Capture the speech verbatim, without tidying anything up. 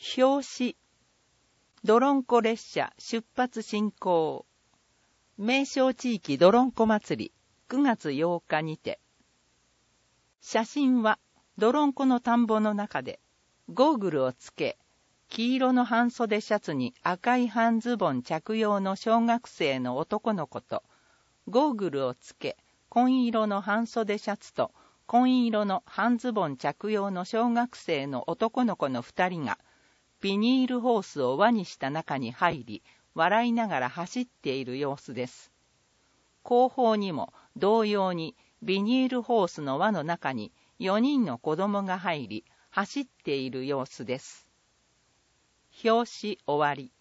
表紙。どろんこ列車出発進行。名勝地域どろんこ祭りくがつようかにて。写真はどろんこの田んぼの中でゴーグルをつけ、黄色の半袖シャツに赤い半ズボン着用の小学生の男の子と、ゴーグルをつけ、紺色の半袖シャツと紺色の半ズボン着用の小学生の男の子の二人が、ビニールホースを輪にした中に入り、笑いながら走っている様子です。後方にも同様にビニールホースの輪の中によにんの子供が入り、走っている様子です。表紙終わり。